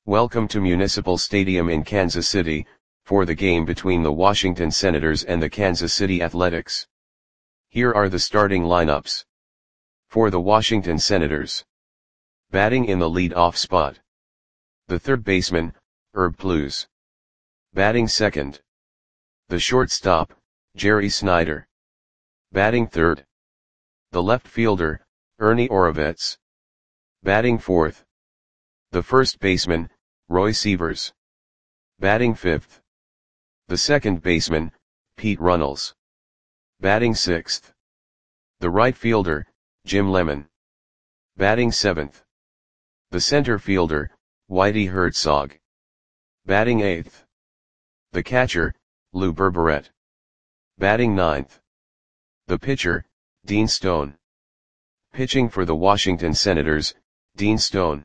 Welcome to Municipal Stadium in Kansas City, for the game between the Washington Senators and the Kansas City Athletics. Here are the starting lineups. For the Washington Senators. Batting in the lead-off spot. The third baseman, Herb Pluse. Batting second. The shortstop, Jerry Snyder. Batting third. The left fielder, Ernie Orovets. Batting fourth. The first baseman, Roy Sievers. Batting fifth. The second baseman, Pete Runnels. Batting sixth. The right fielder, Jim Lemon. Batting seventh. The center fielder, Whitey Herzog. Batting eighth. The catcher, Lou Berberet. Batting ninth. The pitcher, Dean Stone. Pitching for the Washington Senators, Dean Stone.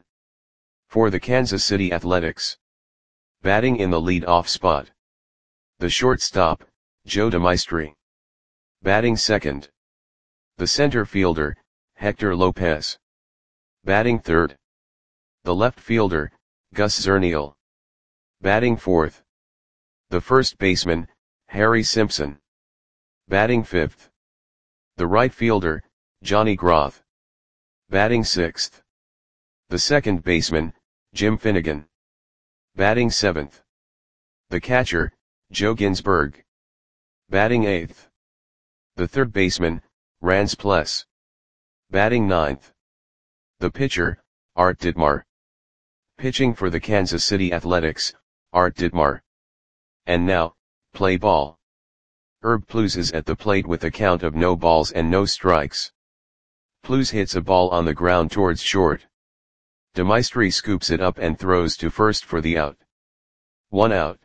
For the Kansas City Athletics. Batting in the lead-off spot. The shortstop, Joe DeMaestri. Batting second. The center fielder, Hector Lopez. Batting third. The left fielder, Gus Zernial. Batting fourth. The first baseman, Harry Simpson. Batting fifth. The right fielder, Johnny Groth. Batting sixth. The second baseman, Jim Finnegan. Batting seventh. The catcher, Joe Ginsberg. Batting eighth. The third baseman, Rance Pless. Batting ninth. The pitcher, Art Ditmar. Pitching for the Kansas City Athletics, Art Ditmar. And now, play ball. Herb Pluse is at the plate with a count of no balls and no strikes. Pluse hits a ball on the ground towards short. DeMaestri scoops it up and throws to first for the out. 1 out.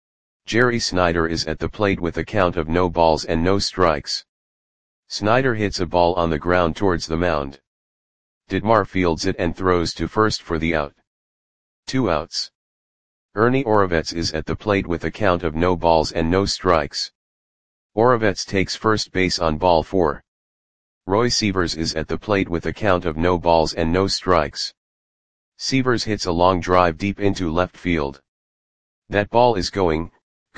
Jerry Snyder is at the plate with a count of no balls and no strikes. Snyder hits a ball on the ground towards the mound. Ditmar fields it and throws to first for the out. 2 outs. Ernie Orovets is at the plate with a count of no balls and no strikes. Orovets takes first base on ball 4. Roy Sievers is at the plate with a count of no balls and no strikes. Sievers hits a long drive deep into left field. That ball is gone.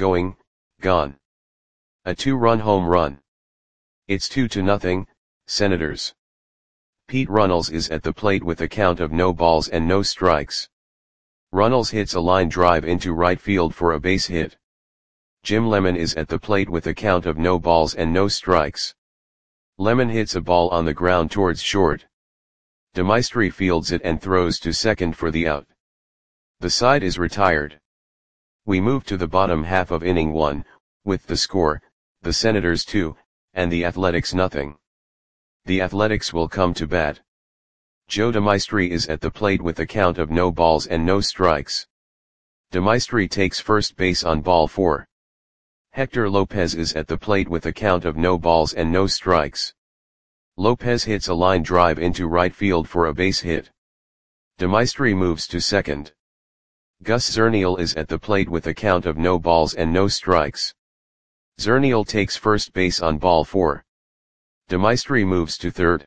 A 2-run home run. It's 2-0, Senators. Pete Runnels is at the plate with a count of no balls and no strikes. Runnels hits a line drive into right field for a base hit. Jim Lemon is at the plate with a count of no balls and no strikes. Lemon hits a ball on the ground towards short. DeMaestri fields it and throws to second for the out. The side is retired. We move to the bottom half of inning 1, with the score, the Senators 2, and the Athletics nothing. The Athletics will come to bat. Joe DeMaestri is at the plate with a count of no balls and no strikes. DeMaestri takes first base on ball 4. Hector Lopez is at the plate with a count of no balls and no strikes. Lopez hits a line drive into right field for a base hit. DeMaestri moves to second. Gus Zernial is at the plate with a count of no balls and no strikes. Zernial takes first base on ball 4. DeMaestri moves to third.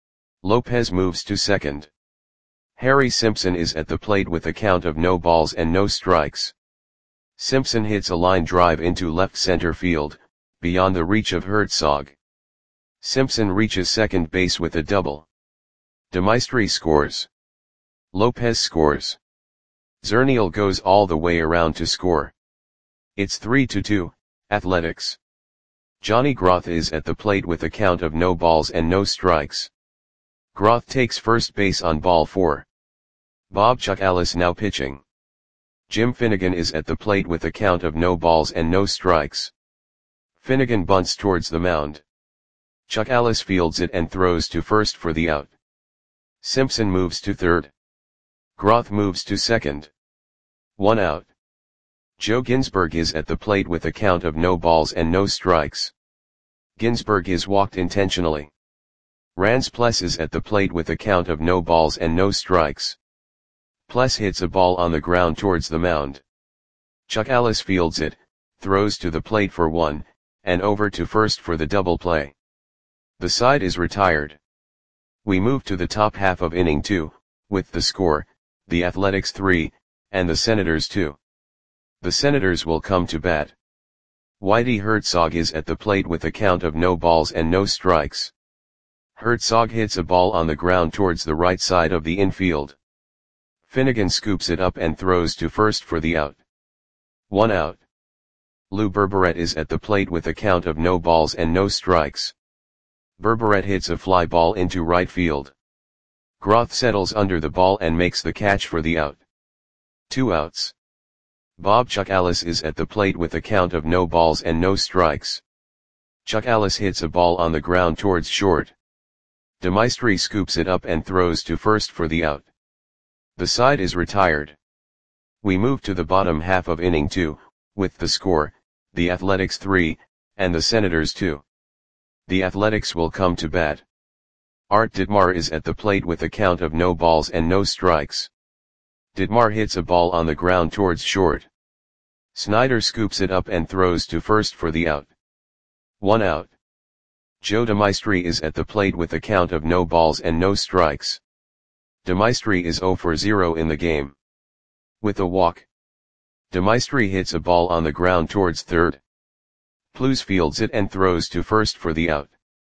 Lopez moves to second. Harry Simpson is at the plate with a count of no balls and no strikes. Simpson hits a line drive into left center field, beyond the reach of Herzog. Simpson reaches second base with a double. DeMaestri scores. Lopez scores. Zernial goes all the way around to score. It's 3-2, Athletics. Johnny Groth is at the plate with a count of no balls and no strikes. Groth takes first base on ball 4. Bob Chuck Ellis now pitching. Jim Finnegan is at the plate with a count of no balls and no strikes. Finnegan bunts towards the mound. Chuck Ellis fields it and throws to first for the out. Simpson moves to third. Groth moves to second. 1 out. Joe Ginsberg is at the plate with a count of no balls and no strikes. Ginsberg is walked intentionally. Rance Pless is at the plate with a count of no balls and no strikes. Pless hits a ball on the ground towards the mound. Chuck Ellis fields it, throws to the plate for 1, and over to first for the double play. The side is retired. We move to the top half of inning 2, with the score, the Athletics 3, and the Senators 2. The Senators will come to bat. Whitey Herzog is at the plate with a count of no balls and no strikes. Herzog hits a ball on the ground towards the right side of the infield. Finnegan scoops it up and throws to first for the out. 1 out. Lou Berberet is at the plate with a count of no balls and no strikes. Berberet hits a fly ball into right field. Groth settles under the ball and makes the catch for the out. 2 outs. Bob Chuck Alice is at the plate with a count of no balls and no strikes. Chuck Alice hits a ball on the ground towards short. DeMaestri scoops it up and throws to first for the out. The side is retired. We move to the bottom half of inning 2, with the score, the Athletics 3, and the Senators 2. The Athletics will come to bat. Art Ditmar is at the plate with a count of no balls and no strikes. Ditmar hits a ball on the ground towards short. Snyder scoops it up and throws to first for the out. 1 out. Joe DeMaestri is at the plate with a count of no balls and no strikes. DeMaestri is 0 for 0 in the game. With a walk. DeMaestri hits a ball on the ground towards third. Plews fields it and throws to first for the out.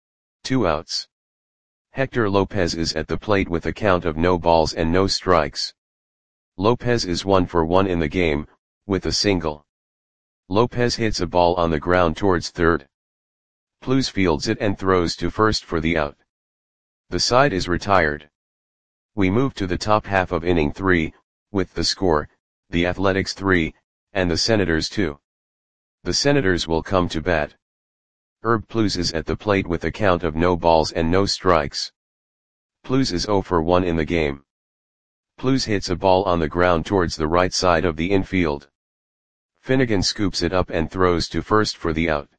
2 outs. Hector Lopez is at the plate with a count of no balls and no strikes. Lopez is 1 for 1 in the game, with a single. Lopez hits a ball on the ground towards third. Plews fields it and throws to first for the out. The side is retired. We move to the top half of inning 3, with the score, the Athletics 3, and the Senators 2. The Senators will come to bat. Herb Plews is at the plate with a count of no balls and no strikes. Plews is 0 for 1 in the game. Plews hits a ball on the ground towards the right side of the infield. Finnegan scoops it up and throws to first for the out.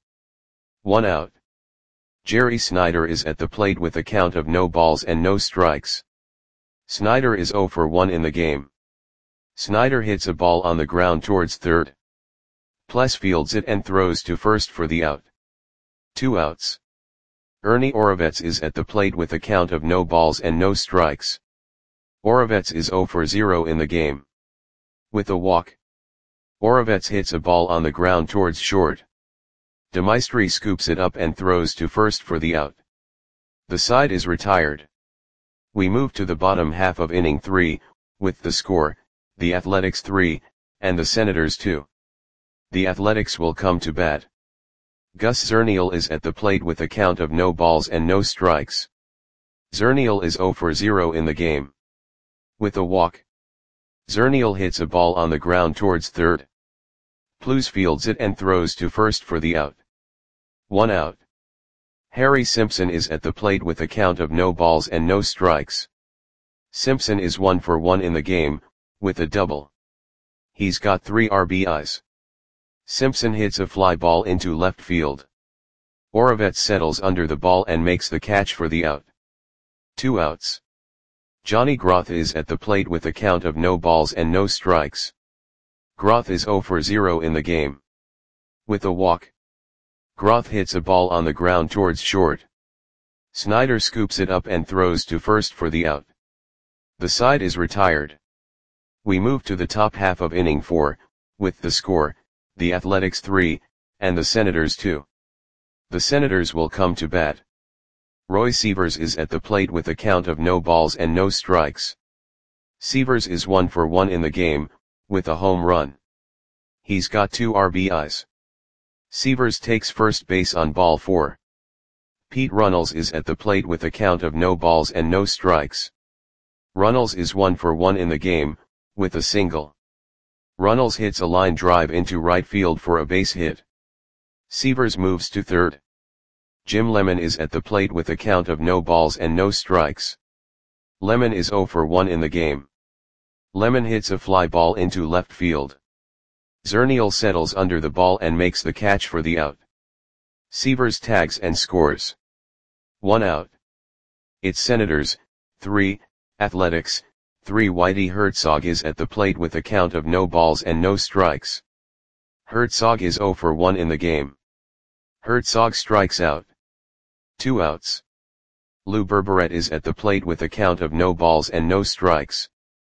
1 out. Jerry Snyder is at the plate with a count of no balls and no strikes. Snyder is 0 for 1 in the game. Snyder hits a ball on the ground towards third. Pless fields it and throws to first for the out. 2 outs. Ernie Orovets is at the plate with a count of no balls and no strikes. Orovets is 0 for 0 in the game. With a walk. Orovets hits a ball on the ground towards short. DeMaestri scoops it up and throws to first for the out. The side is retired. We move to the bottom half of inning 3, with the score, the Athletics 3, and the Senators 2. The Athletics will come to bat. Gus Zernial is at the plate with a count of no balls and no strikes. Zernial is 0 for 0 in the game. With a walk. Zernial hits a ball on the ground towards third. Plews fields it and throws to first for the out. 1 out. Harry Simpson is at the plate with a count of no balls and no strikes. Simpson is 1 for 1 in the game, with a double. He's got 3 RBIs. Simpson hits a fly ball into left field. Orovets settles under the ball and makes the catch for the out. 2 outs. Johnny Groth is at the plate with a count of no balls and no strikes. Groth is 0 for 0 in the game. With a walk. Groth hits a ball on the ground towards short. Snyder scoops it up and throws to first for the out. The side is retired. We move to the top half of inning 4, with the score, the Athletics 3, and the Senators 2. The Senators will come to bat. Roy Sievers is at the plate with a count of no balls and no strikes. Sievers is 1 for 1 in the game, with a home run. He's got 2 RBIs. Sievers takes first base on ball 4. Pete Runnels is at the plate with a count of no balls and no strikes. Runnels is 1 for 1 in the game, with a single. Runnels hits a line drive into right field for a base hit. Sievers moves to third. Jim Lemon is at the plate with a count of no balls and no strikes. Lemon is 0 for 1 in the game. Lemon hits a fly ball into left field. Zernial settles under the ball and makes the catch for the out. Sievers tags and scores. 1 out. It's Senators, 3, Athletics, 3. Whitey Herzog is at the plate with a count of no balls and no strikes. Herzog is 0 for 1 in the game. Herzog strikes out. 2 outs. Lou Berberet is at the plate with a count of no balls and no strikes.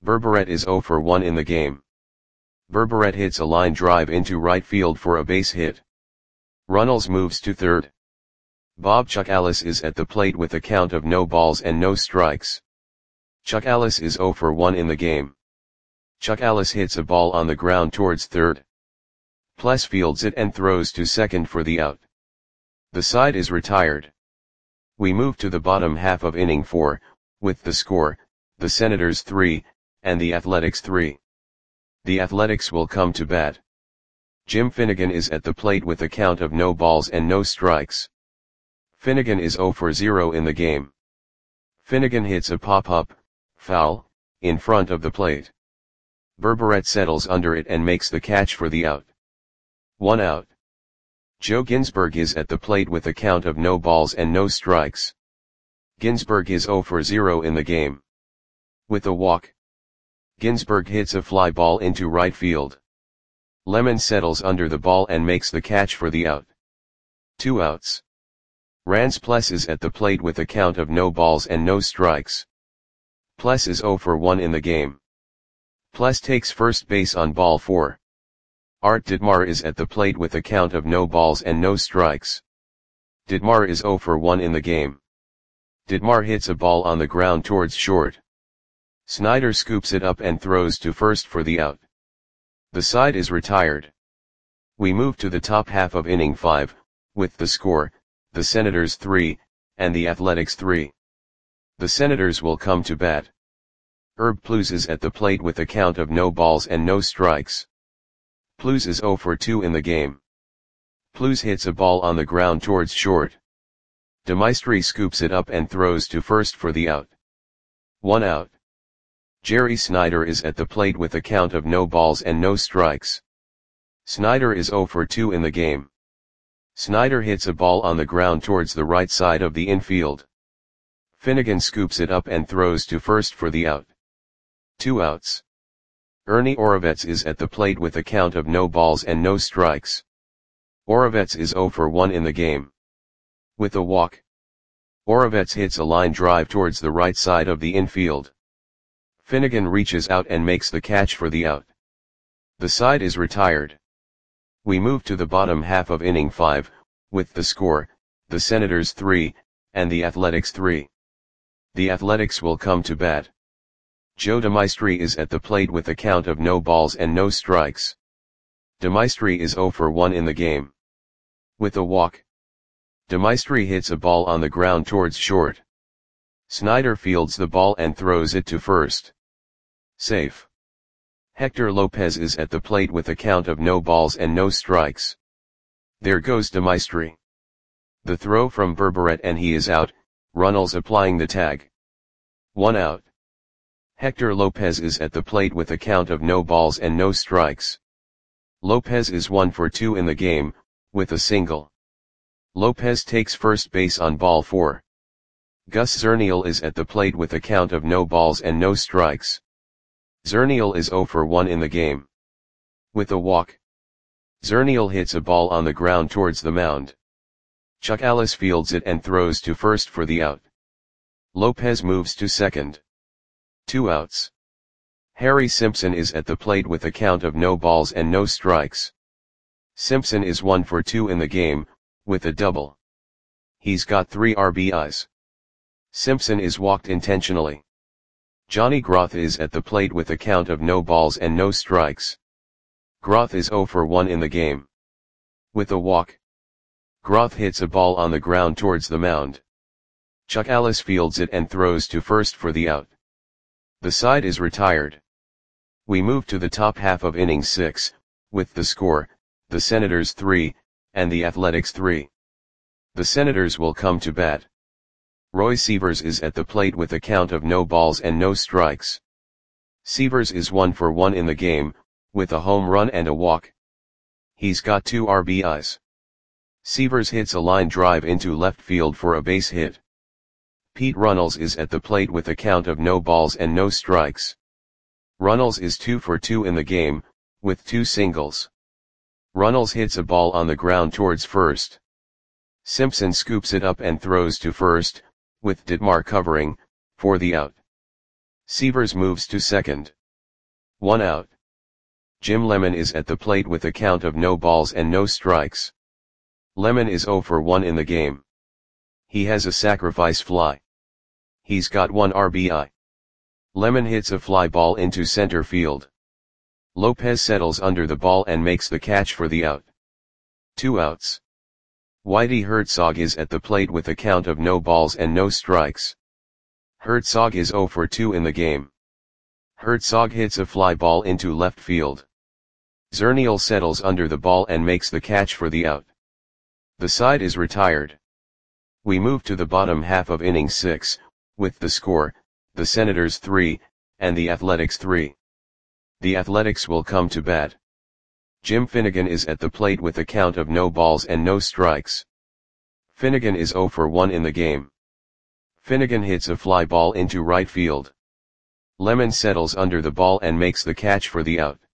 Berberet is 0 for 1 in the game. Berberet hits a line drive into right field for a base hit. Runnels moves to third. Bob Chuckalis is at the plate with a count of no balls and no strikes. Chuckalis is 0 for 1 in the game. Chuckalis hits a ball on the ground towards third. Pless fields it and throws to second for the out. The side is retired. We move to the bottom half of inning 4, with the score, the Senators 3, and the Athletics 3. The Athletics will come to bat. Jim Finnegan is at the plate with a count of no balls and no strikes. Finnegan is 0 for 0 in the game. Finnegan hits a pop-up, foul, in front of the plate. Berberet settles under it and makes the catch for the out. 1 out. Joe Ginsberg is at the plate with a count of no balls and no strikes. Ginsberg is 0 for 0 in the game. With a walk, Ginsberg hits a fly ball into right field. Lemon settles under the ball and makes the catch for the out. 2 outs. Rance Pless is at the plate with a count of no balls and no strikes. Pless is 0 for 1 in the game. Pless takes first base on ball 4. Art Ditmar is at the plate with a count of no balls and no strikes. Ditmar is 0 for 1 in the game. Ditmar hits a ball on the ground towards short. Snyder scoops it up and throws to first for the out. The side is retired. We move to the top half of inning 5, with the score, the Senators 3, and the Athletics 3. The Senators will come to bat. Herb Plews is at the plate with a count of no balls and no strikes. Plews is 0 for 2 in the game. Plews hits a ball on the ground towards short. DeMaestri scoops it up and throws to first for the out. 1 out. Jerry Snyder is at the plate with a count of no balls and no strikes. Snyder is 0 for 2 in the game. Snyder hits a ball on the ground towards the right side of the infield. Finnegan scoops it up and throws to first for the out. 2 outs. Ernie Oravets is at the plate with a count of no balls and no strikes. Oravets is 0 for 1 in the game. With a walk, Oravets hits a line drive towards the right side of the infield. Finnegan reaches out and makes the catch for the out. The side is retired. We move to the bottom half of inning 5, with the score, the Senators 3, and the Athletics 3. The Athletics will come to bat. Joe DeMaestri is at the plate with a count of no balls and no strikes. DeMaestri is 0 for 1 in the game. With a walk, DeMaestri hits a ball on the ground towards short. Snyder fields the ball and throws it to first. Safe. Hector Lopez is at the plate with a count of no balls and no strikes. There goes DeMaestri. The throw from Berberet and he is out, Runnels applying the tag. 1 out. Hector Lopez is at the plate with a count of no balls and no strikes. Lopez is 1 for 2 in the game, with a single. Lopez takes first base on ball 4. Gus Zernial is at the plate with a count of no balls and no strikes. Zernial is 0 for 1 in the game. With a walk, Zernial hits a ball on the ground towards the mound. Chuckalis fields it and throws to first for the out. Lopez moves to second. 2 outs. Harry Simpson is at the plate with a count of no balls and no strikes. Simpson is 1 for 2 in the game, with a double. He's got 3 RBIs. Simpson is walked intentionally. Johnny Groth is at the plate with a count of no balls and no strikes. Groth is 0 for 1 in the game. With a walk, Groth hits a ball on the ground towards the mound. Chuckalis fields it and throws to first for the out. The side is retired. We move to the top half of inning 6, with the score, the Senators 3, and the Athletics 3. The Senators will come to bat. Roy Sievers is at the plate with a count of no balls and no strikes. Sievers is 1 for 1 in the game, with a home run and a walk. He's got 2 RBIs. Sievers hits a line drive into left field for a base hit. Pete Runnels is at the plate with a count of no balls and no strikes. Runnels is 2 for 2 in the game, with 2 singles. Runnels hits a ball on the ground towards first. Simpson scoops it up and throws to first, with Ditmar covering, for the out. Sievers moves to second. 1 out. Jim Lemon is at the plate with a count of no balls and no strikes. Lemon is 0 for 1 in the game. He has a sacrifice fly. He's got 1 RBI. Lemon hits a fly ball into center field. Lopez settles under the ball and makes the catch for the out. 2 outs. Whitey Herzog is at the plate with a count of no balls and no strikes. Herzog is 0 for 2 in the game. Herzog hits a fly ball into left field. Zernial settles under the ball and makes the catch for the out. The side is retired. We move to the bottom half of inning 6, with the score, the Senators 3, and the Athletics 3. The Athletics will come to bat. Jim Finnegan is at the plate with a count of no balls and no strikes. Finnegan is 0 for 1 in the game. Finnegan hits a fly ball into right field. Lemon settles under the ball and makes the catch for the out.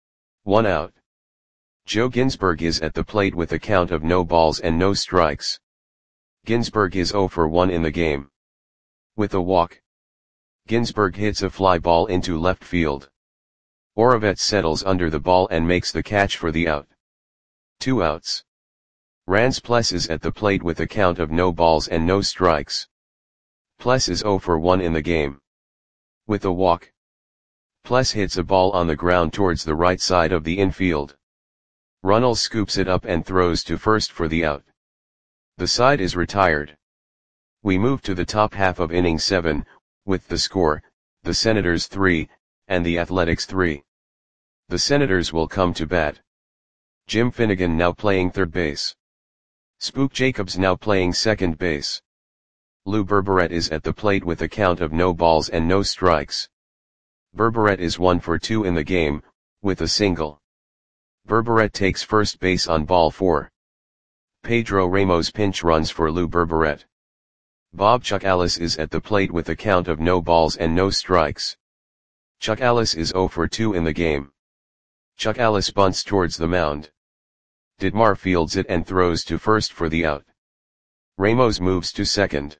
1 out. Joe Ginsberg is at the plate with a count of no balls and no strikes. Ginsberg is 0 for 1 in the game. With a walk, Ginsberg hits a fly ball into left field. Oravets settles under the ball and makes the catch for the out. 2 outs. Rance Pless is at the plate with a count of no balls and no strikes. Pless is 0 for 1 in the game. With a walk, Pless hits a ball on the ground towards the right side of the infield. Runnels scoops it up and throws to first for the out. The side is retired. We move to the top half of inning 7, with the score, the Senators 3, and the Athletics 3. The Senators will come to bat. Jim Finnegan now playing third base. Spook Jacobs now playing second base. Lou Berberet is at the plate with a count of no balls and no strikes. Berberet is 1 for 2 in the game, with a single. Berberet takes first base on ball 4. Pedro Ramos pinch runs for Lou Berberet. Bob Chuck Alice is at the plate with a count of no balls and no strikes. Chuck Alice is 0 for 2 in the game. Chuck Alice bunts towards the mound. Ditmar fields it and throws to first for the out. Ramos moves to second.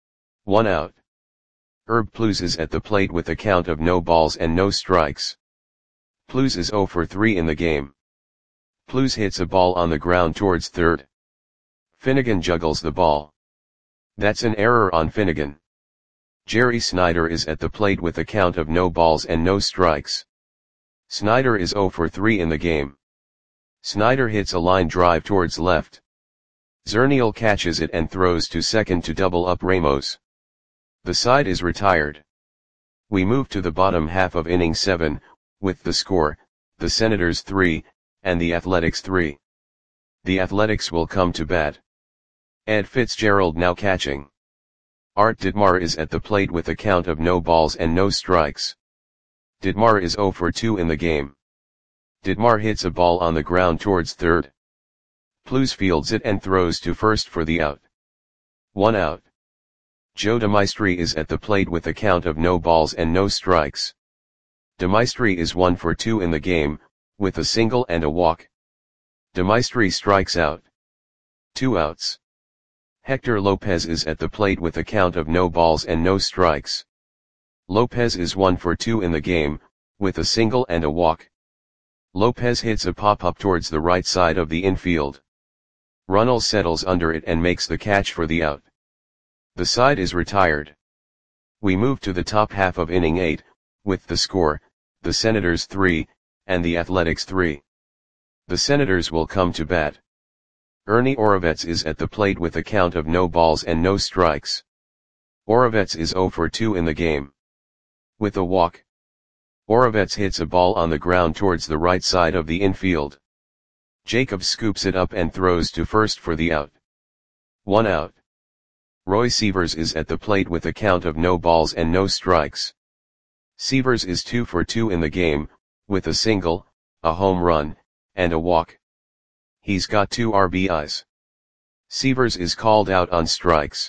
1 out. Herb Plews is at the plate with a count of no balls and no strikes. Plews is 0 for 3 in the game. Plews hits a ball on the ground towards third. Finnegan juggles the ball. That's an error on Finnegan. Jerry Snyder is at the plate with a count of no balls and no strikes. Snyder is 0 for 3 in the game. Snyder hits a line drive towards left. Zernial catches it and throws to second to double up Ramos. The side is retired. We move to the bottom half of inning 7, with the score, the Senators 3, and the Athletics 3. The Athletics will come to bat. Ed Fitzgerald now catching. Art Ditmar is at the plate with a count of no balls and no strikes. Ditmar is 0 for 2 in the game. Ditmar hits a ball on the ground towards third. Plews fields it and throws to first for the out. 1 out. Joe DeMaestri is at the plate with a count of no balls and no strikes. DeMaestri is 1 for 2 in the game, with a single and a walk. DeMaestri strikes out. 2 outs. Hector Lopez is at the plate with a count of no balls and no strikes. Lopez is 1 for 2 in the game, with a single and a walk. Lopez hits a pop-up towards the right side of the infield. Runnels settles under it and makes the catch for the out. The side is retired. We move to the top half of inning 8, with the score, the Senators 3, and the Athletics 3. The Senators will come to bat. Ernie Oravets is at the plate with a count of no balls and no strikes. Oravets is 0 for 2 in the game. With a walk, Oravets hits a ball on the ground towards the right side of the infield. Jacobs scoops it up and throws to first for the out. 1 out. Roy Sievers is at the plate with a count of no balls and no strikes. Sievers is 2 for 2 in the game, with a single, a home run, and a walk. He's got 2 RBIs. Sievers is called out on strikes.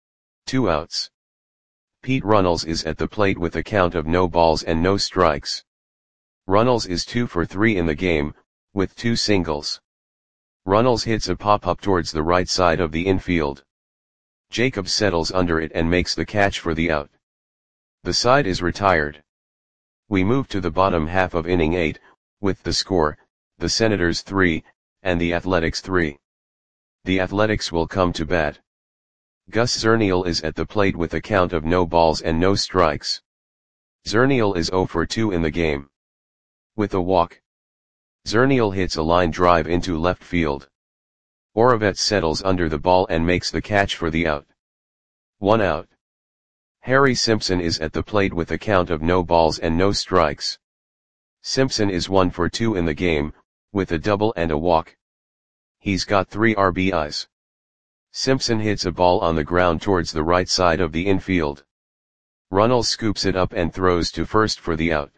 2 outs. Pete Runnels is at the plate with a count of no balls and no strikes. Runnels is 2 for 3 in the game, with 2 singles. Runnels hits a pop-up towards the right side of the infield. Jacobs settles under it and makes the catch for the out. The side is retired. We move to the bottom half of inning 8, with the score, the Senators 3, and the Athletics 3. The Athletics will come to bat. Gus Zernial is at the plate with a count of no balls and no strikes. Zernial is 0 for 2 in the game. With a walk, Zernial hits a line drive into left field. Oravets settles under the ball and makes the catch for the out. 1 out. Harry Simpson is at the plate with a count of no balls and no strikes. Simpson is 1 for 2 in the game, with a double and a walk. He's got 3 RBIs. Simpson hits a ball on the ground towards the right side of the infield. Runnels scoops it up and throws to first for the out.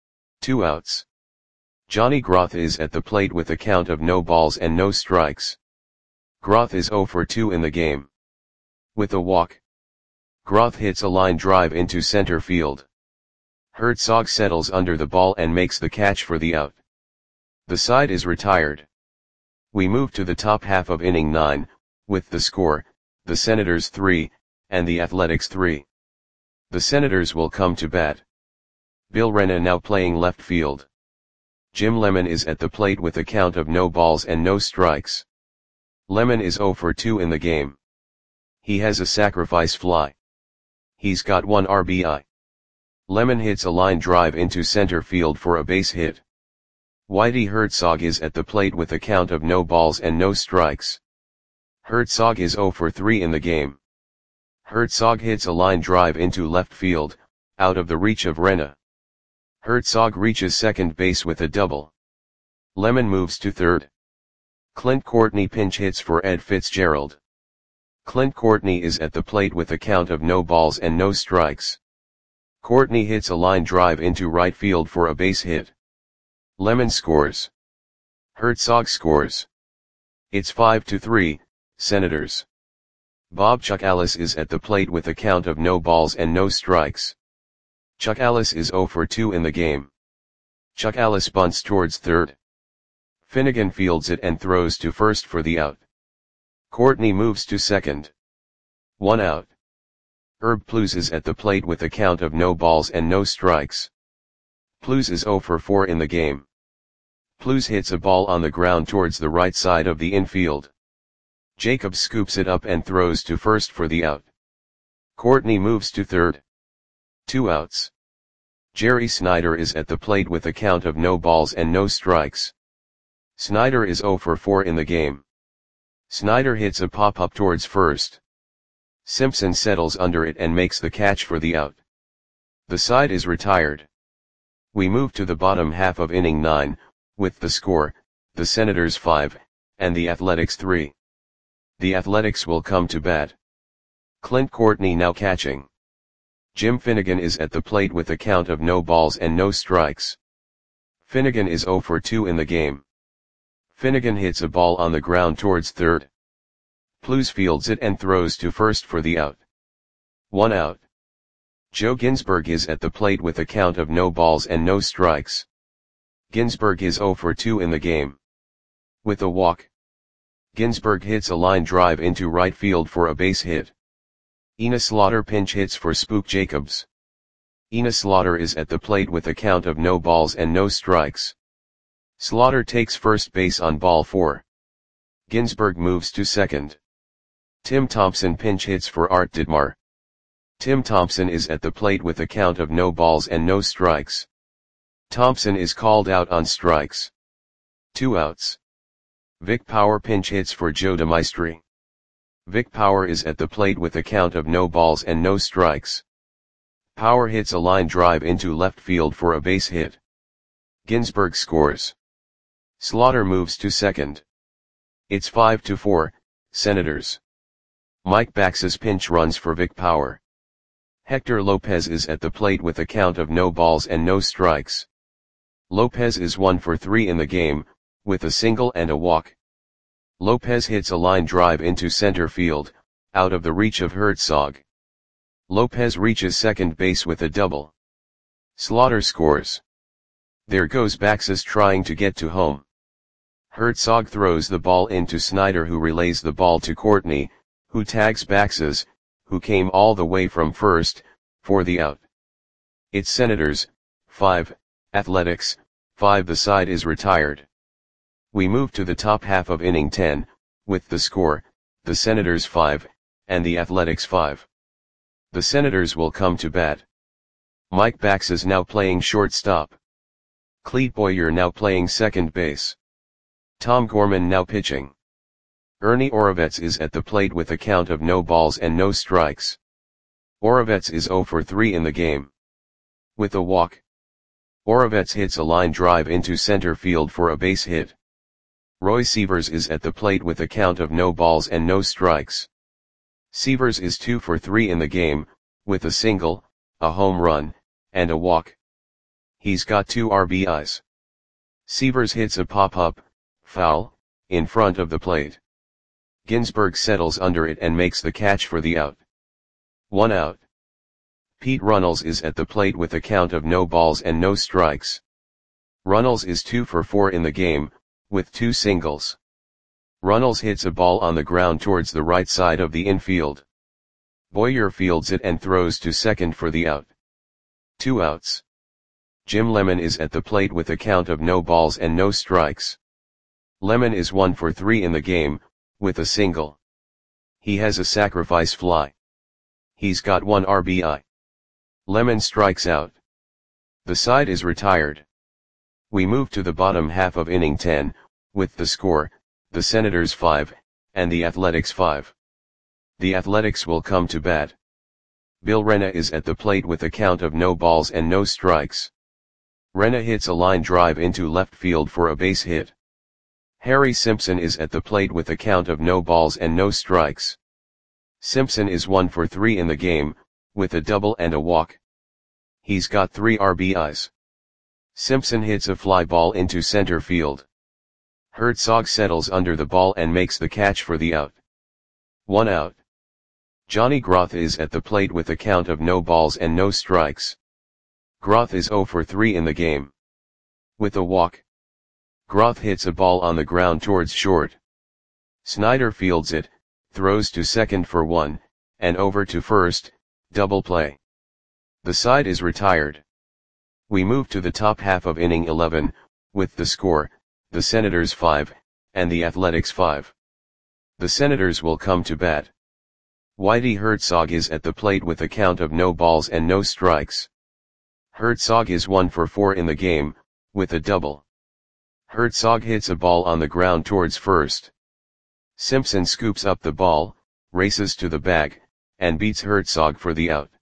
2 outs. Johnny Groth is at the plate with a count of no balls and no strikes. Groth is 0 for 2 in the game. With a walk, Groth hits a line drive into center field. Herzog settles under the ball and makes the catch for the out. The side is retired. We move to the top half of inning 9, with the score, the Senators 3, and the Athletics 3. The Senators will come to bat. Bill Renna now playing left field. Jim Lemon is at the plate with a count of no balls and no strikes. Lemon is 0 for 2 in the game. He has a sacrifice fly. He's got 1 RBI. Lemon hits a line drive into center field for a base hit. Whitey Herzog is at the plate with a count of no balls and no strikes. Herzog is 0 for 3 in the game. Herzog hits a line drive into left field, out of the reach of Renna. Herzog reaches second base with a double. Lemon moves to third. Clint Courtney pinch hits for Ed Fitzgerald. Clint Courtney is at the plate with a count of no balls and no strikes. Courtney hits a line drive into right field for a base hit. Lemon scores. Herzog scores. It's 5-3, Senators. Bob Chuck Ellis is at the plate with a count of no balls and no strikes. Chuck Ellis is 0 for 2 in the game. Chuck Ellis bunts towards third. Finnegan fields it and throws to first for the out. Courtney moves to second. 1 out. Herb Plews is at the plate with a count of no balls and no strikes. Plews is 0 for 4 in the game. Plews hits a ball on the ground towards the right side of the infield. Jacobs scoops it up and throws to first for the out. Courtney moves to third. 2 outs. Jerry Snyder is at the plate with a count of no balls and no strikes. Snyder is 0 for 4 in the game. Snyder hits a pop-up towards first. Simpson settles under it and makes the catch for the out. The side is retired. We move to the bottom half of inning 9, with the score, the Senators 5, and the Athletics 3. The Athletics will come to bat. Clint Courtney now catching. Jim Finnegan is at the plate with a count of no balls and no strikes. Finnegan is 0 for 2 in the game. Finnegan hits a ball on the ground towards third. Plews fields it and throws to first for the out. 1 out. Joe Ginsberg is at the plate with a count of no balls and no strikes. Ginsberg is 0 for 2 in the game. With a walk, Ginsberg hits a line drive into right field for a base hit. Ina Slaughter pinch hits for Spook Jacobs. Ina Slaughter is at the plate with a count of no balls and no strikes. Slaughter takes first base on ball 4. Ginsberg moves to second. Tim Thompson pinch hits for Art Didmar. Tim Thompson is at the plate with a count of no balls and no strikes. Thompson is called out on strikes. 2 outs. Vic Power pinch hits for Joe DeMaestri. Vic Power is at the plate with a count of no balls and no strikes. Power hits a line drive into left field for a base hit. Ginsberg scores. Slaughter moves to second. It's 5-4, Senators. Mike Bax's pinch runs for Vic Power. Hector Lopez is at the plate with a count of no balls and no strikes. Lopez is 1 for 3 in the game, with a single and a walk. Lopez hits a line drive into center field, out of the reach of Herzog. Lopez reaches second base with a double. Slaughter scores. There goes Baxes trying to get to home. Herzog throws the ball into Snyder, who relays the ball to Courtney, who tags Baxes, who came all the way from first, for the out. It's Senators, 5, Athletics, 5. The side is retired. We move to the top half of inning 10, with the score, the Senators 5, and the Athletics 5. The Senators will come to bat. Mike Bax is now playing shortstop. Clete Boyer now playing second base. Tom Gorman now pitching. Ernie Oravets is at the plate with a count of no balls and no strikes. Oravets is 0 for 3 in the game. With a walk. Oravets hits a line drive into center field for a base hit. Roy Sievers is at the plate with a count of no balls and no strikes. Sievers is 2 for 3 in the game, with a single, a home run, and a walk. He's got 2 RBIs. Sievers hits a pop-up, foul, in front of the plate. Ginsberg settles under it and makes the catch for the out. 1 out. Pete Runnels is at the plate with a count of no balls and no strikes. Runnels is 2 for 4 in the game, with 2 singles. Runnels hits a ball on the ground towards the right side of the infield. Boyer fields it and throws to second for the out. 2 outs. Jim Lemon is at the plate with a count of no balls and no strikes. Lemon is 1 for 3 in the game, with a single. He has a sacrifice fly. He's got 1 RBI. Lemon strikes out. The side is retired. We move to the bottom half of inning 10, with the score, the Senators 5, and the Athletics 5. The Athletics will come to bat. Bill Rena is at the plate with a count of no balls and no strikes. Rena hits a line drive into left field for a base hit. Harry Simpson is at the plate with a count of no balls and no strikes. Simpson is 1 for 3 in the game, with a double and a walk. He's got 3 RBIs. Simpson hits a fly ball into center field. Herzog settles under the ball and makes the catch for the out. 1 out. Johnny Groth is at the plate with a count of no balls and no strikes. Groth is 0 for 3 in the game. With a walk. Groth hits a ball on the ground towards short. Snyder fields it, throws to second for 1, and over to first, double play. The side is retired. We move to the top half of inning 11, with the score, the Senators 5, and the Athletics 5. The Senators will come to bat. Whitey Herzog is at the plate with a count of no balls and no strikes. Herzog is 1 for 4 in the game, with a double. Herzog hits a ball on the ground towards first. Simpson scoops up the ball, races to the bag, and beats Herzog for the out.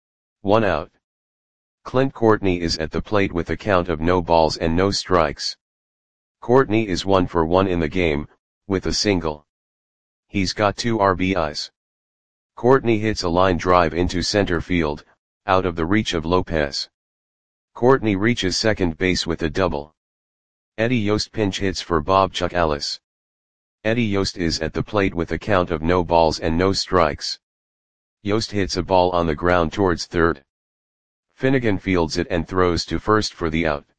1 out. Clint Courtney is at the plate with a count of no balls and no strikes. Courtney is 1 for 1 in the game, with a single. He's got 2 RBIs. Courtney hits a line drive into center field, out of the reach of Lopez. Courtney reaches second base with a double. Eddie Yost pinch hits for Bob Chuck Ellis. Eddie Yost is at the plate with a count of no balls and no strikes. Yost hits a ball on the ground towards third. Finnegan fields it and throws to first for the out.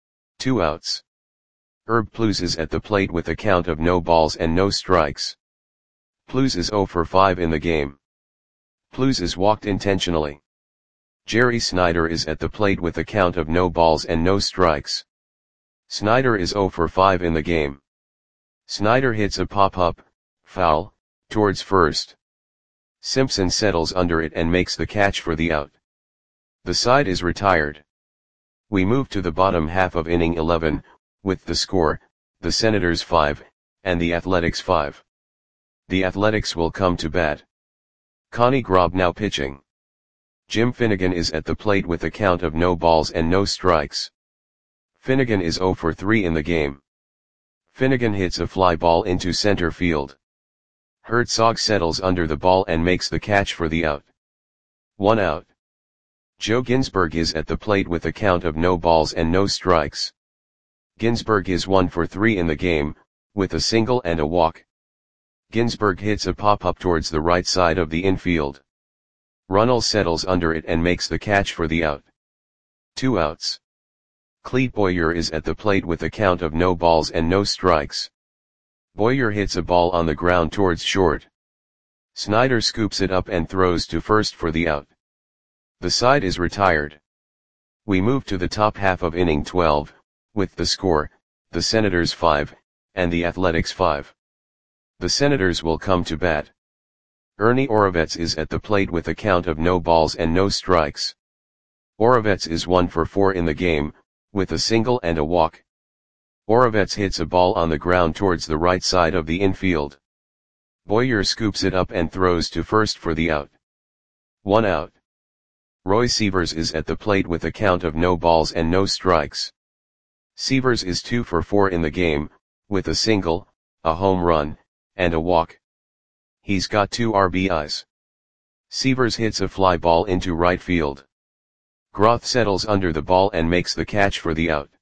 2 outs. Herb Plews is at the plate with a count of no balls and no strikes. Plews is 0 for 5 in the game. Plews is walked intentionally. Jerry Snyder is at the plate with a count of no balls and no strikes. Snyder is 0 for 5 in the game. Snyder hits a pop-up, foul, towards first. Simpson settles under it and makes the catch for the out. The side is retired. We move to the bottom half of inning 11, with the score, the Senators 5, and the Athletics 5. The Athletics will come to bat. Connie Grob now pitching. Jim Finnegan is at the plate with a count of no balls and no strikes. Finnegan is 0 for 3 in the game. Finnegan hits a fly ball into center field. Herzog settles under the ball and makes the catch for the out. 1 out. Joe Ginsberg is at the plate with a count of no balls and no strikes. Ginsberg is 1 for 3 in the game, with a single and a walk. Ginsberg hits a pop-up towards the right side of the infield. Runnels settles under it and makes the catch for the out. 2 outs. Clete Boyer is at the plate with a count of no balls and no strikes. Boyer hits a ball on the ground towards short. Snyder scoops it up and throws to first for the out. The side is retired. We move to the top half of inning 12, with the score, the Senators 5, and the Athletics 5. The Senators will come to bat. Ernie Oravets is at the plate with a count of no balls and no strikes. Oravets is 1 for 4 in the game, with a single and a walk. Oravets hits a ball on the ground towards the right side of the infield. Boyer scoops it up and throws to first for the out. 1 out. Roy Sievers is at the plate with a count of no balls and no strikes. Sievers is 2 for 4 in the game, with a single, a home run, and a walk. He's got 2 RBIs. Sievers hits a fly ball into right field. Groth settles under the ball and makes the catch for the out.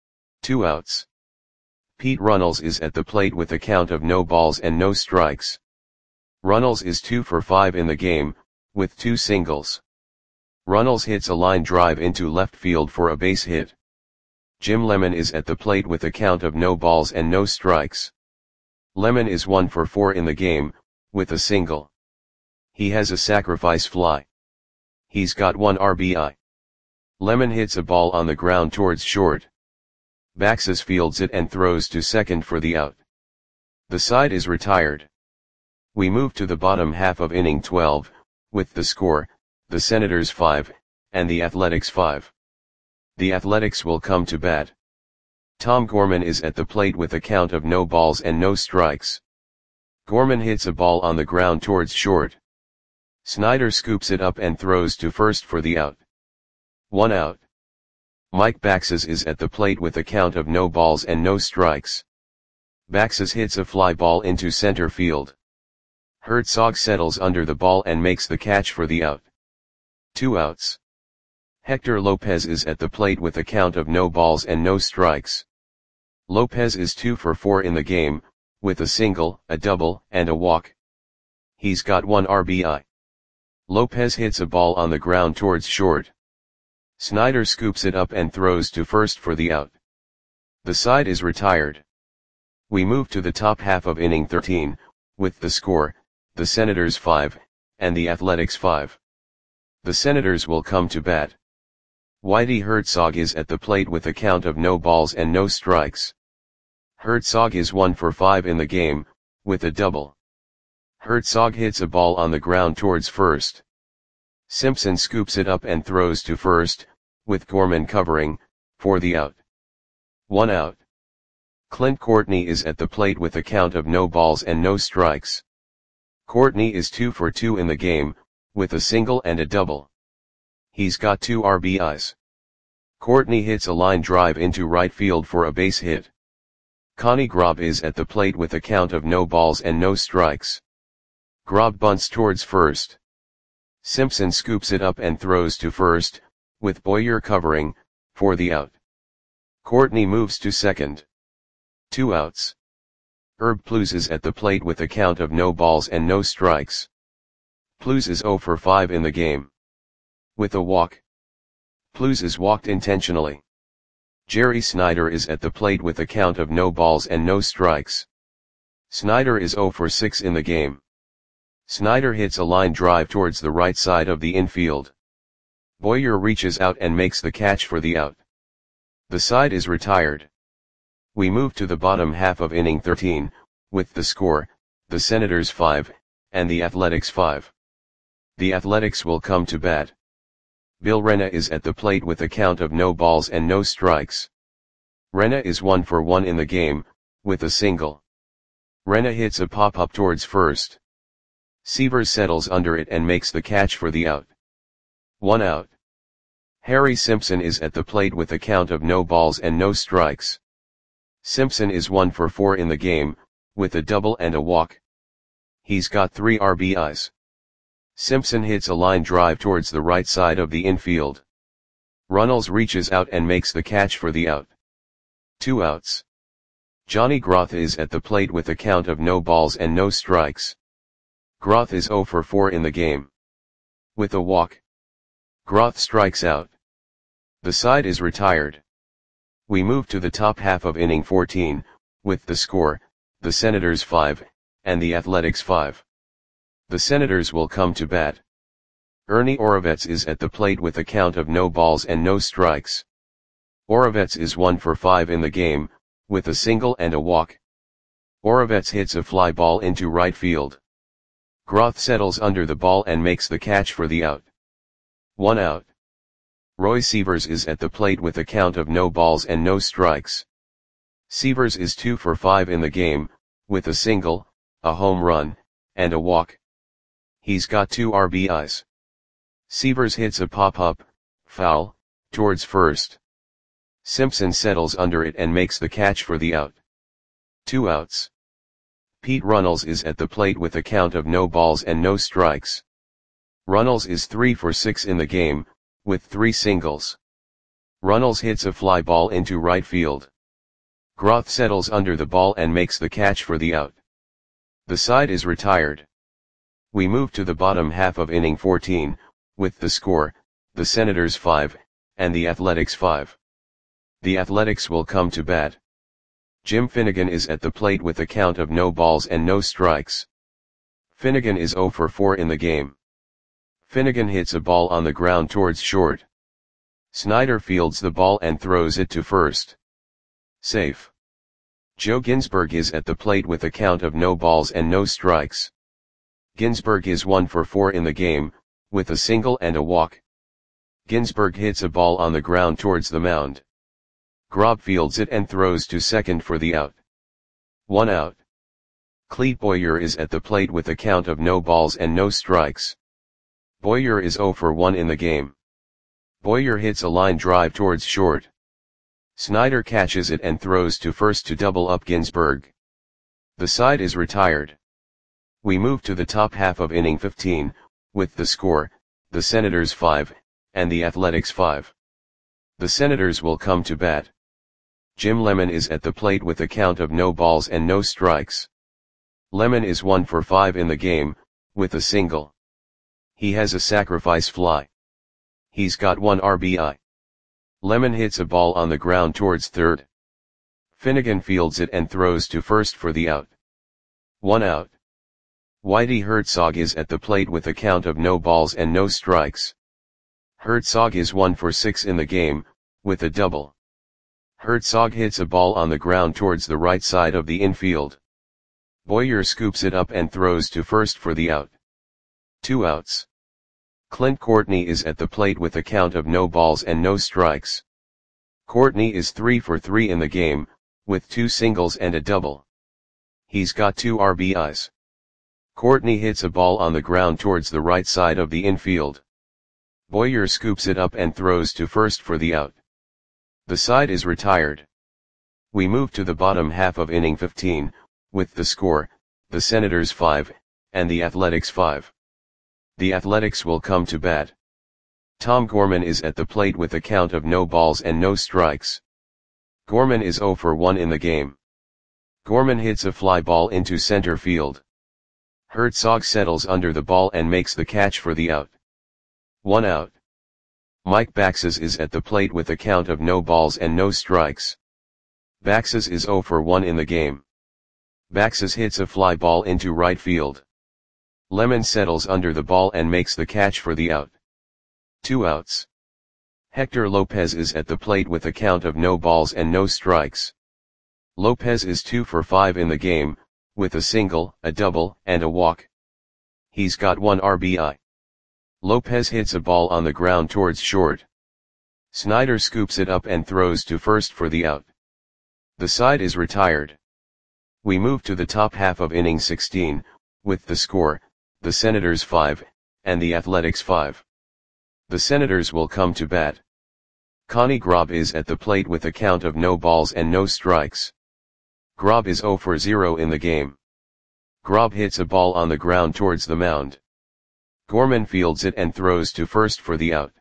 2 outs. Pete Runnels is at the plate with a count of no balls and no strikes. Runnels is 2 for 5 in the game, with 2 singles. Runnels hits a line drive into left field for a base hit. Jim Lemon is at the plate with a count of no balls and no strikes. Lemon is 1 for 4 in the game, with a single. He has a sacrifice fly. He's got 1 RBI. Lemon hits a ball on the ground towards short. Baxes fields it and throws to second for the out. The side is retired. We move to the bottom half of inning 12, with the score, the Senators 5, and the Athletics 5. The Athletics will come to bat. Tom Gorman is at the plate with a count of no balls and no strikes. Gorman hits a ball on the ground towards short. Snyder scoops it up and throws to first for the out. 1 out. Mike Baxes is at the plate with a count of no balls and no strikes. Baxes hits a fly ball into center field. Herzog settles under the ball and makes the catch for the out. 2 outs. Hector Lopez is at the plate with a count of no balls and no strikes. Lopez is 2 for 4 in the game, with a single, a double, and a walk. He's got 1 RBI. Lopez hits a ball on the ground towards short. Snyder scoops it up and throws to first for the out. The side is retired. We move to the top half of inning 13, with the score, the Senators 5, and the Athletics 5. The Senators will come to bat. Whitey Herzog is at the plate with a count of no balls and no strikes. Herzog is 1 for 5 in the game, with a double. Herzog hits a ball on the ground towards first. Simpson scoops it up and throws to first, with Gorman covering, for the out. 1 out. Clint Courtney is at the plate with a count of no balls and no strikes. Courtney is 2 for 2 in the game, with a single and a double. He's got 2 RBIs. Courtney hits a line drive into right field for a base hit. Connie Grob is at the plate with a count of no balls and no strikes. Grob bunts towards first. Simpson scoops it up and throws to first, with Boyer covering, for the out. Courtney moves to second. 2 outs. Herb Plews is at the plate with a count of no balls and no strikes. Plews is 0 for 5 in the game. With a walk. Plews is walked intentionally. Jerry Snyder is at the plate with a count of no balls and no strikes. Snyder is 0 for 6 in the game. Snyder hits a line drive towards the right side of the infield. Boyer reaches out and makes the catch for the out. The side is retired. We move to the bottom half of inning 13, with the score, the Senators 5, and the Athletics 5. The Athletics will come to bat. Bill Renna is at the plate with a count of no balls and no strikes. Renna is 1 for 1 in the game, with a single. Renna hits a pop-up towards first. Sievers settles under it and makes the catch for the out. 1 out. Harry Simpson is at the plate with a count of no balls and no strikes. Simpson is 1 for 4 in the game, with a double and a walk. He's got 3 RBIs. Simpson hits a line drive towards the right side of the infield. Runnels reaches out and makes the catch for the out. 2 outs. Johnny Groth is at the plate with a count of no balls and no strikes. Groth is 0 for 4 in the game. With a walk. Groth strikes out. The side is retired. We move to the top half of inning 14, with the score, the Senators 5, and the Athletics 5. The Senators will come to bat. Ernie Oravets is at the plate with a count of no balls and no strikes. Oravets is 1 for 5 in the game, with a single and a walk. Oravets hits a fly ball into right field. Groth settles under the ball and makes the catch for the out. 1 out. Roy Sievers is at the plate with a count of no balls and no strikes. Sievers is 2 for 5 in the game, with a single, a home run, and a walk. He's got 2 RBIs. Sievers hits a pop-up, foul, towards first. Simpson settles under it and makes the catch for the out. 2 outs. Pete Runnels is at the plate with a count of no balls and no strikes. Runnels is 3 for 6 in the game, with 3 singles. Runnels hits a fly ball into right field. Groth settles under the ball and makes the catch for the out. The side is retired. We move to the bottom half of inning 14, with the score, the Senators 5, and the Athletics 5. The Athletics will come to bat. Jim Finnegan is at the plate with a count of no balls and no strikes. Finnegan is 0 for 4 in the game. Finnegan hits a ball on the ground towards short. Snyder fields the ball and throws it to first. Safe. Joe Ginsberg is at the plate with a count of no balls and no strikes. Ginsberg is 1 for 4 in the game, with a single and a walk. Ginsberg hits a ball on the ground towards the mound. Grob fields it and throws to second for the out. 1 out. Clete Boyer is at the plate with a count of no balls and no strikes. Boyer is 0 for 1 in the game. Boyer hits a line drive towards short. Snyder catches it and throws to first to double up Ginsberg. The side is retired. We move to the top half of inning 15, with the score, the Senators 5, and the Athletics 5. The Senators will come to bat. Jim Lemon is at the plate with a count of no balls and no strikes. Lemon is 1 for 5 in the game, with a single. He has a sacrifice fly. He's got 1 RBI. Lemon hits a ball on the ground towards third. Finnegan fields it and throws to first for the out. 1 out. Whitey Herzog is at the plate with a count of no balls and no strikes. Herzog is 1 for 6 in the game, with a double. Herzog hits a ball on the ground towards the right side of the infield. Boyer scoops it up and throws to first for the out. 2 outs. Clint Courtney is at the plate with a count of no balls and no strikes. Courtney is 3 for 3 in the game, with 2 singles and a double. He's got 2 RBIs. Courtney hits a ball on the ground towards the right side of the infield. Boyer scoops it up and throws to first for the out. The side is retired. We move to the bottom half of inning 15, with the score, the Senators 5, and the Athletics 5. The Athletics will come to bat. Tom Gorman is at the plate with a count of no balls and no strikes. Gorman is 0 for 1 in the game. Gorman hits a fly ball into center field. Herzog settles under the ball and makes the catch for the out. 1 out. Mike Baxes is at the plate with a count of no balls and no strikes. Baxes is 0 for 1 in the game. Baxes hits a fly ball into right field. Lemon settles under the ball and makes the catch for the out. 2 outs. Hector Lopez is at the plate with a count of no balls and no strikes. Lopez is 2 for 5 in the game, with a single, a double, and a walk. He's got 1 RBI. Lopez hits a ball on the ground towards short. Snyder scoops it up and throws to first for the out. The side is retired. We move to the top half of inning 16, with the score, the Senators 5, and the Athletics 5. The Senators will come to bat. Connie Grob is at the plate with a count of no balls and no strikes. Grob is 0 for 0 in the game. Grob hits a ball on the ground towards the mound. Gorman fields it and throws to first for the out.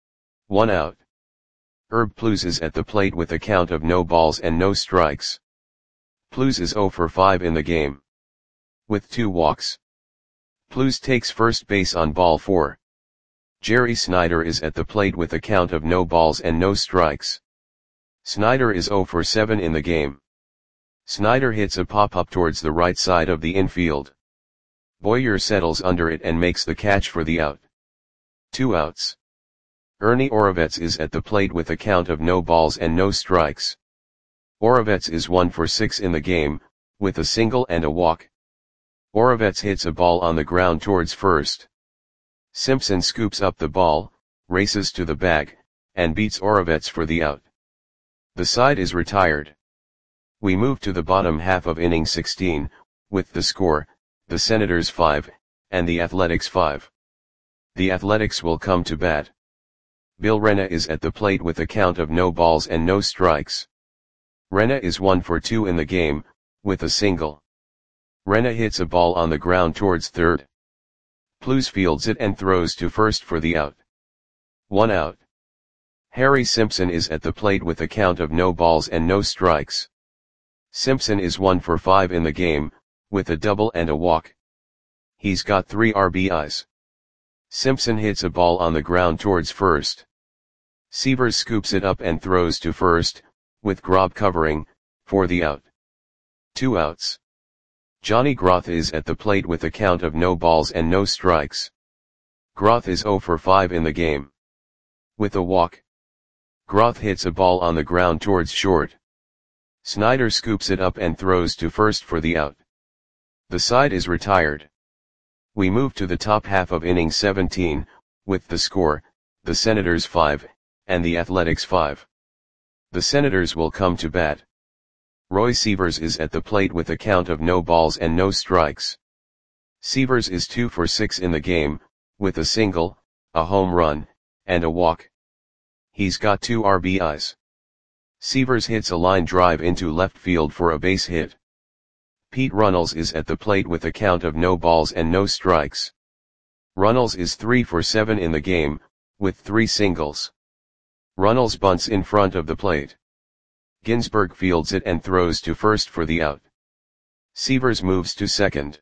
1 out. Herb Plews is at the plate with a count of no balls and no strikes. Plews is 0 for 5 in the game. With 2 walks. Plews takes first base on ball 4. Jerry Snyder is at the plate with a count of no balls and no strikes. Snyder is 0 for 7 in the game. Snyder hits a pop-up towards the right side of the infield. Boyer settles under it and makes the catch for the out. 2 outs. Ernie Oravets is at the plate with a count of no balls and no strikes. Oravets is 1 for 6 in the game, with a single and a walk. Oravets hits a ball on the ground towards first. Simpson scoops up the ball, races to the bag, and beats Oravets for the out. The side is retired. We move to the bottom half of inning 16, with the score, the Senators 5, and the Athletics 5. The Athletics will come to bat. Bill Rena is at the plate with a count of no balls and no strikes. Rena is 1 for 2 in the game, with a single. Rena hits a ball on the ground towards third. Plews fields it and throws to first for the out. 1 out. Harry Simpson is at the plate with a count of no balls and no strikes. Simpson is 1 for 5 in the game, with a double and a walk. He's got 3 RBIs. Simpson hits a ball on the ground towards first. Sievers scoops it up and throws to first, with Grob covering, for the out. 2 outs. Johnny Groth is at the plate with a count of no balls and no strikes. Groth is 0 for 5 in the game. With a walk. Groth hits a ball on the ground towards short. Snyder scoops it up and throws to first for the out. The side is retired. We move to the top half of inning 17, with the score, the Senators 5, and the Athletics 5. The Senators will come to bat. Roy Sievers is at the plate with a count of no balls and no strikes. Sievers is 2 for 6 in the game, with a single, a home run, and a walk. He's got 2 RBIs. Sievers hits a line drive into left field for a base hit. Pete Runnels is at the plate with a count of no balls and no strikes. Runnels is 3 for 7 in the game, with 3 singles. Runnels bunts in front of the plate. Ginsberg fields it and throws to first for the out. Sievers moves to second.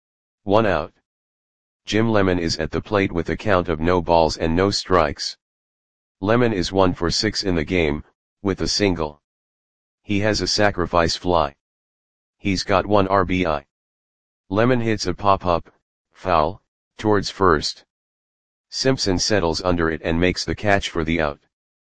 1 out. Jim Lemon is at the plate with a count of no balls and no strikes. Lemon is 1 for 6 in the game, with a single. He has a sacrifice fly. He's got 1 RBI. Lemon hits a pop-up, foul, towards first. Simpson settles under it and makes the catch for the out.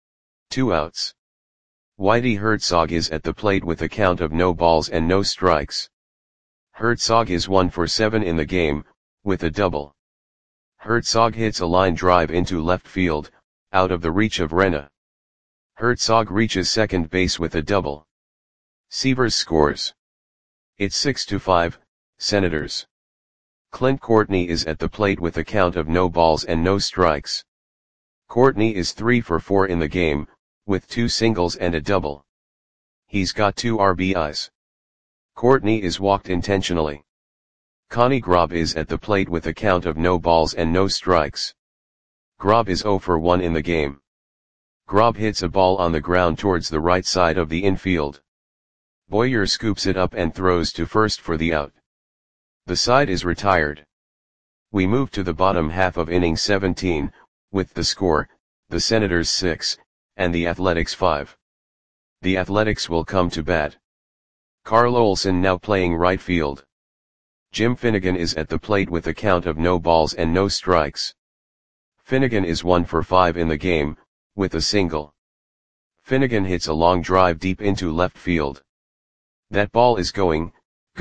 2 outs. Whitey Herzog is at the plate with a count of no balls and no strikes. Herzog is 1 for 7 in the game, with a double. Herzog hits a line drive into left field, out of the reach of Rena. Herzog reaches second base with a double. Sievers scores. It's 6-5, Senators. Clint Courtney is at the plate with a count of no balls and no strikes. Courtney is 3 for 4 in the game, with 2 singles and a double. He's got 2 RBIs. Courtney is walked intentionally. Connie Grob is at the plate with a count of no balls and no strikes. Grob is 0 for 1 in the game. Grob hits a ball on the ground towards the right side of the infield. Boyer scoops it up and throws to first for the out. The side is retired. We move to the bottom half of inning 17, with the score, the Senators 6, and the Athletics 5. The Athletics will come to bat. Carl Olson now playing right field. Jim Finnegan is at the plate with a count of no balls and no strikes. Finnegan is 1 for 5 in the game, with a single. Finnegan hits a long drive deep into left field. That ball is gone.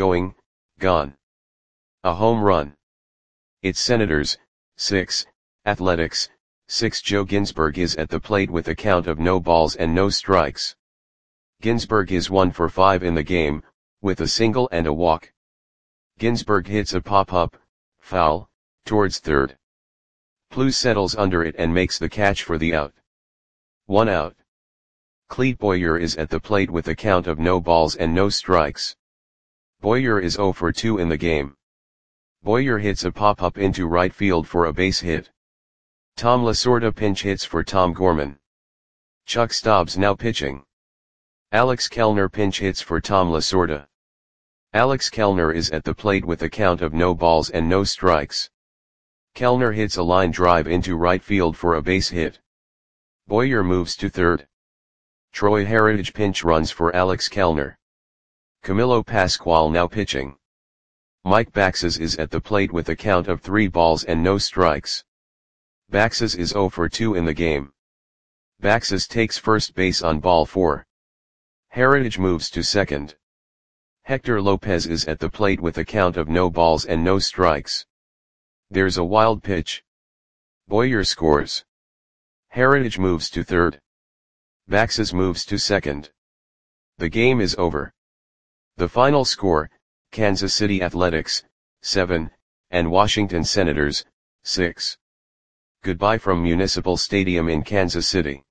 A home run. It's Senators, 6, Athletics, 6. Joe Ginsberg is at the plate with a count of no balls and no strikes. Ginsberg is 1 for 5 in the game, with a single and a walk. Ginsberg hits a pop-up, foul, towards third. Plews settles under it and makes the catch for the out. 1 out. Clete Boyer is at the plate with a count of no balls and no strikes. Boyer is 0 for 2 in the game. Boyer hits a pop-up into right field for a base hit. Tom Lasorda pinch hits for Tom Gorman. Chuck Stobbs now pitching. Alex Kellner pinch hits for Tom Lasorda. Alex Kellner is at the plate with a count of no balls and no strikes. Kellner hits a line drive into right field for a base hit. Boyer moves to third. Troy Heritage pinch runs for Alex Kellner. Camilo Pascual now pitching. Mike Baxes is at the plate with a count of 3 balls and no strikes. Baxas is 0 for 2 in the game. Baxas takes first base on ball 4. Heritage moves to second. Hector Lopez is at the plate with a count of no balls and no strikes. There's a wild pitch. Boyer scores. Heritage moves to third. Baxas moves to second. The game is over. The final score, Kansas City Athletics, 7, and Washington Senators, 6. Goodbye from Municipal Stadium in Kansas City.